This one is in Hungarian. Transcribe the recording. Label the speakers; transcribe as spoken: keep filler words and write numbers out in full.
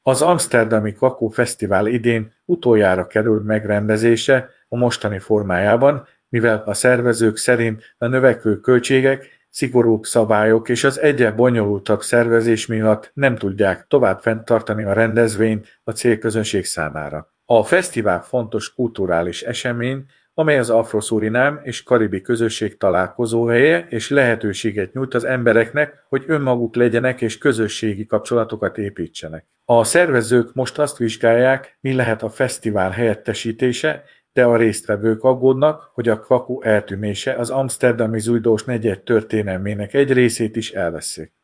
Speaker 1: Az amszterdami Kakó Fesztivál idén utoljára kerül megrendezésre a mostani formájában, mivel a szervezők szerint a növekvő költségek, szigorúbb szabályok és az egyre bonyolultabb szervezés miatt nem tudják tovább fenntartani a rendezvényt a célközönség számára. A fesztivál fontos kulturális esemény, amely az afro-szurinám és karibi közösség találkozóhelye és lehetőséget nyújt az embereknek, hogy önmaguk legyenek és közösségi kapcsolatokat építsenek. A szervezők most azt vizsgálják, mi lehet a fesztivál helyettesítése, de a résztvevők aggódnak, hogy a Kwaku eltűnése az amszterdami zújdós negyed történelmének egy részét is elveszi.